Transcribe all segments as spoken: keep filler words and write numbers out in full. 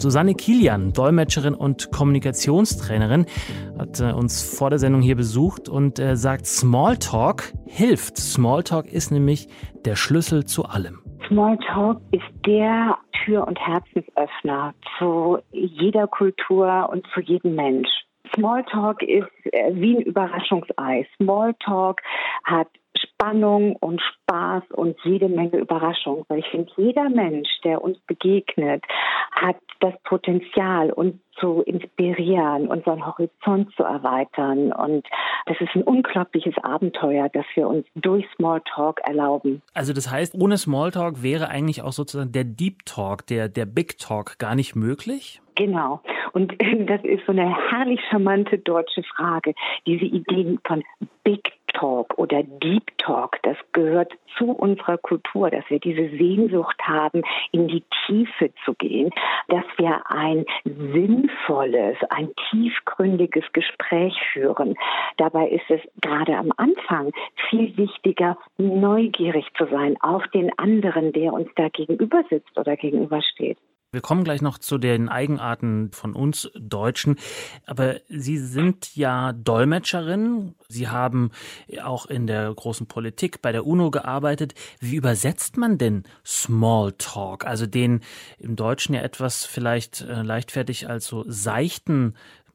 Susanne Kilian, Dolmetscherin und Kommunikationstrainerin, hat äh, uns vor der Sendung hier besucht und äh, sagt, Smalltalk hilft. Smalltalk ist nämlich der Schlüssel zu allem. Smalltalk ist der Tür- und Herzensöffner zu jeder Kultur und zu jedem Mensch. Smalltalk ist äh, wie ein Überraschungsei. Smalltalk hat Spannung und Spaß und jede Menge Überraschung. Weil ich finde, jeder Mensch, der uns begegnet, hat das Potenzial, uns zu inspirieren, unseren Horizont zu erweitern. Und das ist ein unglaubliches Abenteuer, das wir uns durch Smalltalk erlauben. Also das heißt, ohne Smalltalk wäre eigentlich auch sozusagen der Deep Talk, der, der Big Talk gar nicht möglich? Genau. Und das ist so eine herrlich charmante deutsche Frage. Diese Ideen von Big Talk oder Deep Talk, das gehört zu unserer Kultur, dass wir diese Sehnsucht haben, in die Tiefe zu gehen, dass wir ein sinnvolles, ein tiefgründiges Gespräch führen. Dabei ist es gerade am Anfang viel wichtiger, neugierig zu sein auf den anderen, der uns da gegenüber sitzt oder gegenübersteht. Wir kommen gleich noch zu den Eigenarten von uns Deutschen. Aber Sie sind ja Dolmetscherin. Sie haben auch in der großen Politik bei der UNO gearbeitet. Wie übersetzt man denn Smalltalk? Also den im Deutschen ja etwas vielleicht äh, leichtfertig als so seichten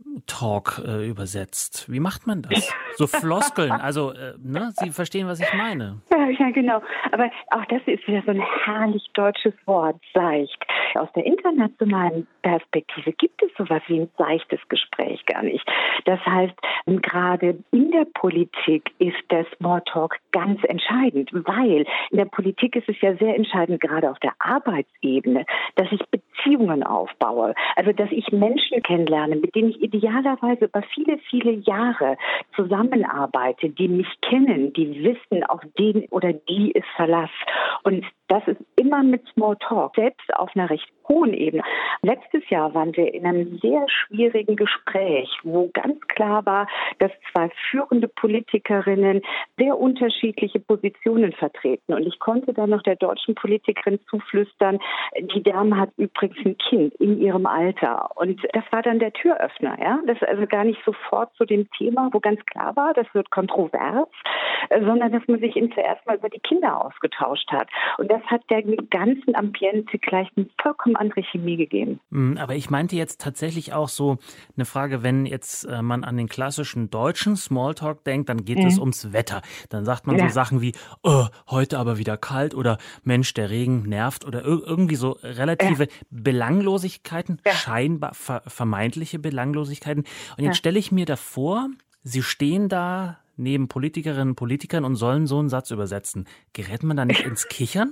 Talk äh, übersetzt. Wie macht man das? So Floskeln, also äh, ne? Sie verstehen, was ich meine. Ja, ja, genau. Aber auch das ist wieder so ein herrlich deutsches Wort, seicht. Aus der internationalen Perspektive gibt es sowas wie ein seichtes Gespräch gar nicht. Das heißt, gerade in der Politik ist der Smalltalk ganz entscheidend, weil in der Politik ist es ja sehr entscheidend, gerade auf der Arbeitsebene, dass ich Beziehungen aufbaue. Also, dass ich Menschen kennenlerne, mit denen ich idealerweise über viele, viele Jahre zusammenarbeite, die mich kennen, die wissen, auf den oder die ist Verlass. Und das ist immer mit Smalltalk, selbst auf einer recht hohen Ebene. Letztes Jahr waren wir in einem sehr schwierigen Gespräch, wo ganz klar war, dass zwei führende Politikerinnen sehr unterschiedliche Positionen vertreten. Und ich konnte dann noch der deutschen Politikerin zuflüstern, die Dame hat übrigens ein Kind in ihrem Alter. Und das war dann der Türöffner, ja. Das ist also gar nicht sofort zu dem Thema, wo ganz klar war, das wird kontrovers, sondern dass man sich eben zuerst mal über die Kinder ausgetauscht hat. Und das hat der ganzen Ambiente gleich eine vollkommen andere Chemie gegeben. Aber ich meinte jetzt tatsächlich auch so eine Frage, wenn jetzt äh, man an den klassischen deutschen Smalltalk denkt, dann geht mhm. es ums Wetter. Dann sagt man ja. so Sachen wie, oh, heute aber wieder kalt oder Mensch, der Regen nervt oder ir- irgendwie so relative ja. Belanglosigkeiten, ja. scheinbar ver- vermeintliche Belanglosigkeiten. Und jetzt ja. stelle ich mir davor, Sie stehen da neben Politikerinnen und Politikern und sollen so einen Satz übersetzen. Gerät man da nicht ins Kichern?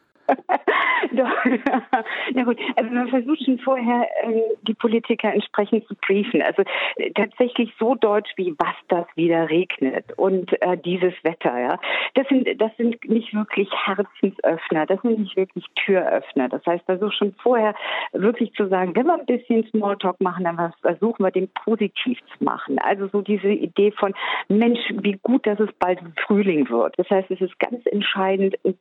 Doch. Ja gut, also man versucht schon vorher, ähm, die Politiker entsprechend zu briefen. Also äh, tatsächlich so deutsch wie was das wieder regnet und äh, dieses Wetter. Ja, das sind das sind nicht wirklich Herzensöffner, das sind nicht wirklich Türöffner. Das heißt, versuch schon vorher wirklich zu sagen, wenn wir ein bisschen Smalltalk machen, dann versuchen wir den positiv zu machen. Also so diese Idee von Mensch, wie gut, dass es bald Frühling wird. Das heißt, es ist ganz entscheidend, eine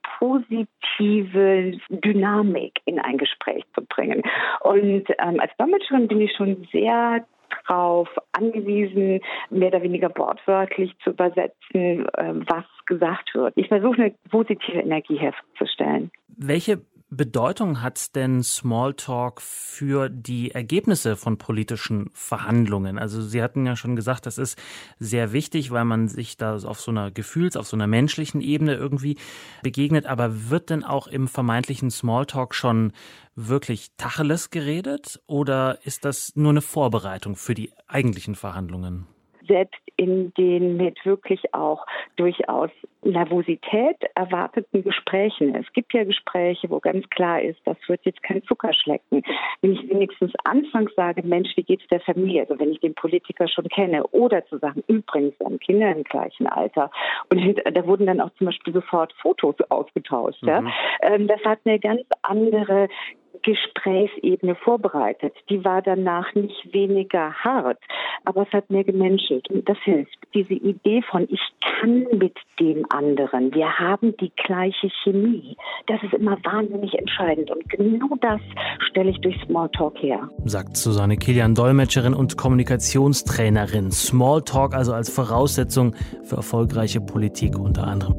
positive Dynamik in ein Gespräch zu bringen. Und ähm, als Dolmetscherin bin ich schon sehr darauf angewiesen, mehr oder weniger wortwörtlich zu übersetzen, äh, was gesagt wird. Ich versuche, eine positive Energie herzustellen. Welche Bedeutung hat denn Smalltalk für die Ergebnisse von politischen Verhandlungen? Also Sie hatten ja schon gesagt, das ist sehr wichtig, weil man sich da auf so einer Gefühls-, auf so einer menschlichen Ebene irgendwie begegnet. Aber wird denn auch im vermeintlichen Smalltalk schon wirklich Tacheles geredet oder ist das nur eine Vorbereitung für die eigentlichen Verhandlungen? Selbst in den mit wirklich auch durchaus Nervosität erwarteten Gesprächen. Es gibt ja Gespräche, wo ganz klar ist, das wird jetzt kein Zuckerschlecken. Wenn ich wenigstens anfangs sage, Mensch, wie geht's der Familie? Also wenn ich den Politiker schon kenne. Oder zu sagen, übrigens, wir haben Kinder im gleichen Alter. Und da wurden dann auch zum Beispiel sofort Fotos ausgetauscht. Mhm. Ja? Das hat eine ganz andere Gesprächsebene vorbereitet. Die war danach nicht weniger hart, aber es hat mehr gemenschelt. Und das hilft. Diese Idee von, ich kann mit dem anderen, wir haben die gleiche Chemie, das ist immer wahnsinnig entscheidend. Und genau das stelle ich durch Smalltalk her. Sagt Susanne Kilian, Dolmetscherin und Kommunikationstrainerin. Smalltalk also als Voraussetzung für erfolgreiche Politik unter anderem.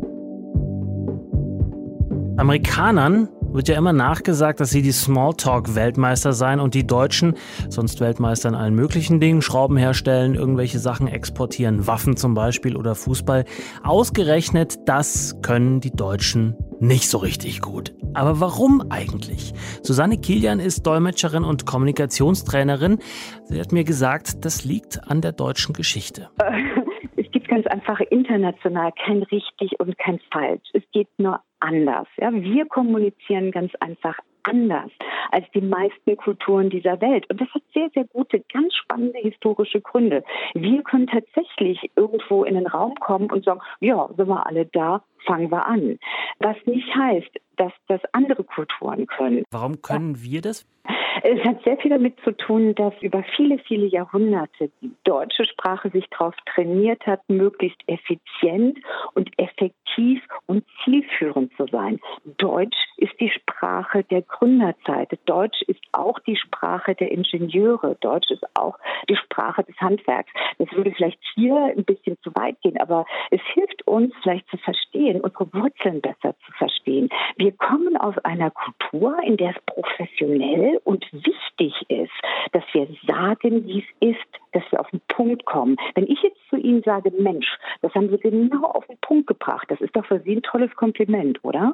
Amerikanern wird ja immer nachgesagt, dass sie die Smalltalk-Weltmeister seien und die Deutschen, sonst Weltmeister in allen möglichen Dingen, Schrauben herstellen, irgendwelche Sachen exportieren, Waffen zum Beispiel oder Fußball. Ausgerechnet das können die Deutschen nicht so richtig gut. Aber warum eigentlich? Susanne Kilian ist Dolmetscherin und Kommunikationstrainerin. Sie hat mir gesagt, das liegt an der deutschen Geschichte. Es gibt ganz einfach international kein richtig und kein falsch. Es geht nur anders. Ja? Wir kommunizieren ganz einfach anders als die meisten Kulturen dieser Welt. Und das hat sehr, sehr gute, ganz spannende historische Gründe. Wir können tatsächlich irgendwo in den Raum kommen und sagen, ja, sind wir alle da, fangen wir an. Was nicht heißt, dass das andere Kulturen können. Warum können wir das? Es hat sehr viel damit zu tun, dass über viele, viele Jahrhunderte die deutsche Sprache sich darauf trainiert hat, möglichst effizient und effektiv und zielführend zu sein. Deutsch ist die Sprache der Gründerzeit. Deutsch ist auch die Sprache der Ingenieure. Deutsch ist auch die Sprache des Handwerks. Das würde vielleicht hier ein bisschen zu weit gehen, aber es hilft uns vielleicht zu verstehen, unsere Wurzeln besser zu verstehen. Wir kommen aus einer Kultur, in der es professionell und wichtig ist, dass wir sagen, wie es ist, dass wir auf den Punkt kommen. Wenn ich jetzt zu Ihnen sage, Mensch, das haben Sie genau auf den Punkt gebracht, das ist doch für Sie ein tolles Kompliment, oder?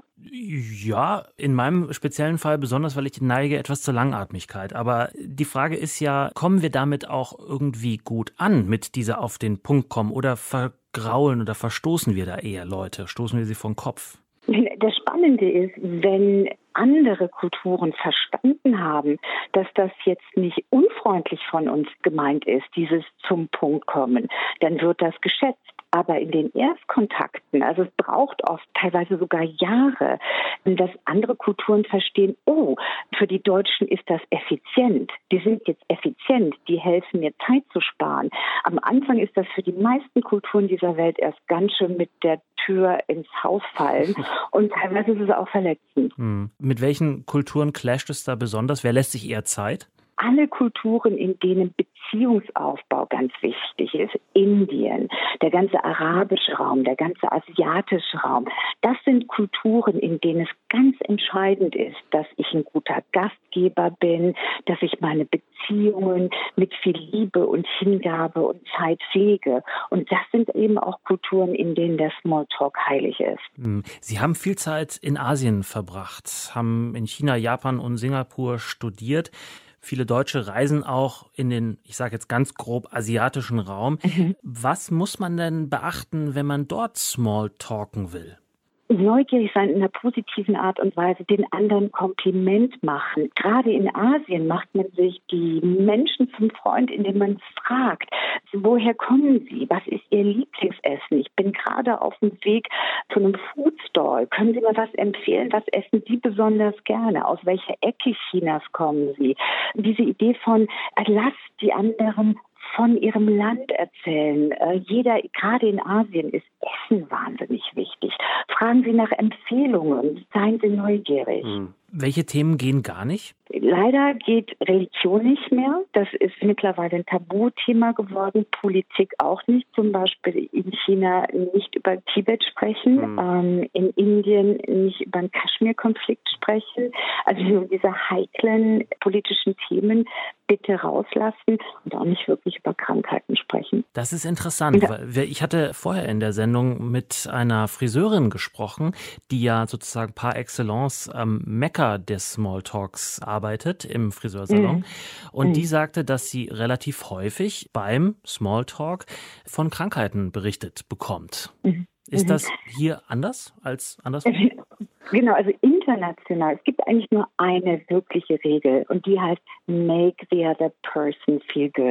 Ja, in meinem speziellen Fall besonders, weil ich neige etwas zur Langatmigkeit. Aber die Frage ist ja, kommen wir damit auch irgendwie gut an, mit dieser auf den Punkt kommen, oder vergraulen oder verstoßen wir da eher Leute? Stoßen wir sie vom Kopf? Das Spannende ist, wenn andere Kulturen verstanden haben, dass das jetzt nicht unfreundlich von uns gemeint ist, dieses zum Punkt kommen, dann wird das geschätzt. Aber in den Erstkontakten, also es braucht oft teilweise sogar Jahre, dass andere Kulturen verstehen, oh, für die Deutschen ist das effizient. Die sind jetzt effizient, die helfen mir Zeit zu sparen. Am Anfang ist das für die meisten Kulturen dieser Welt erst ganz schön mit der Tür ins Haus fallen und teilweise ist es auch verletzend. Hm. Mit welchen Kulturen clasht es da besonders? Wer lässt sich eher Zeit? Alle Kulturen, in denen Beziehungsaufbau ganz wichtig ist, Indien, der ganze arabische Raum, der ganze asiatische Raum, das sind Kulturen, in denen es ganz entscheidend ist, dass ich ein guter Gastgeber bin, dass ich meine Beziehungen mit viel Liebe und Hingabe und Zeit pflege. Und das sind eben auch Kulturen, in denen der Smalltalk heilig ist. Sie haben viel Zeit in Asien verbracht, haben in China, Japan und Singapur studiert. Viele Deutsche reisen auch in den, ich sage jetzt ganz grob, asiatischen Raum. Mhm. Was muss man denn beachten, wenn man dort Smalltalken will? Neugierig sein in einer positiven Art und Weise, den anderen Kompliment machen. Gerade in Asien macht man sich die Menschen zum Freund, indem man fragt, woher kommen sie? Was ist ihr Lieblingsessen? Ich bin gerade auf dem Weg zu einem Foodstall. Können Sie mir was empfehlen? Was essen Sie besonders gerne? Aus welcher Ecke Chinas kommen Sie? Diese Idee von, lass die anderen von ihrem Land erzählen. Äh, jeder, gerade in Asien, ist Essen wahnsinnig wichtig. Fragen Sie nach Empfehlungen, seien Sie neugierig. Hm. Welche Themen gehen gar nicht? Leider geht Religion nicht mehr. Das ist mittlerweile ein Tabuthema geworden. Politik auch nicht. Zum Beispiel in China nicht über Tibet sprechen, mhm. ähm, in Indien nicht über den Kaschmir-Konflikt sprechen. Also diese heiklen politischen Themen bitte rauslassen und auch nicht wirklich über Krankheiten sprechen. Das ist interessant, ja. Weil ich hatte vorher in der Sendung mit einer Friseurin gesprochen, die ja sozusagen par excellence am Mekka des Smalltalks arbeitet im Friseursalon. Mhm. Und mhm. die sagte, dass sie relativ häufig beim Smalltalk von Krankheiten berichtet bekommt. Mhm. Ist das hier anders als anderswo? Genau, also international. Es gibt eigentlich nur eine wirkliche Regel und die heißt make the other person feel good.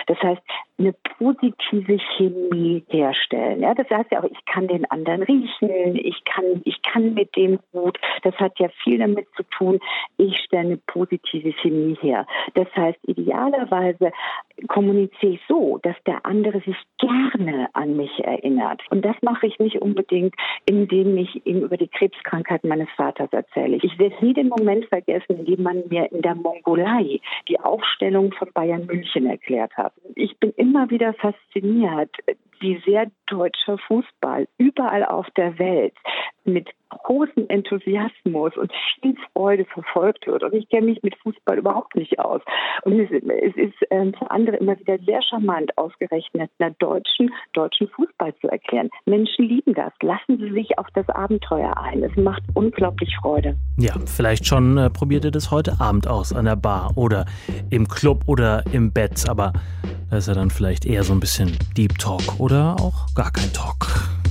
Das heißt, eine positive Chemie herstellen. Ja, das heißt ja auch, ich kann den anderen riechen, ich kann, ich kann mit dem gut. Das hat ja viel damit zu tun, ich stelle eine positive Chemie her. Das heißt, idealerweise kommuniziere ich so, dass der andere sich gerne an mich erinnert. Und das mache ich nicht unbedingt, indem ich ihm über die Krebskrankheit meines Vaters erzähle. Ich werde nie den Moment vergessen, in dem man mir in der Mongolei die Aufstellung von Bayern München erklärt hat. Ich bin immer wieder fasziniert, wie sehr deutscher Fußball überall auf der Welt mit großem Enthusiasmus und viel Freude verfolgt wird. Und ich kenne mich mit Fußball überhaupt nicht aus. Und es, es ist ähm, für andere immer wieder sehr charmant, ausgerechnet einer deutschen, deutschen Fußball zu erklären. Menschen lieben das. Lassen Sie sich auf das Abenteuer ein. Es macht unglaublich Freude. Ja, vielleicht schon äh, probiert ihr das heute Abend aus an der Bar oder im Club oder im Bett. Aber das ist ja dann vielleicht eher so ein bisschen Deep Talk oder auch gar kein Talk.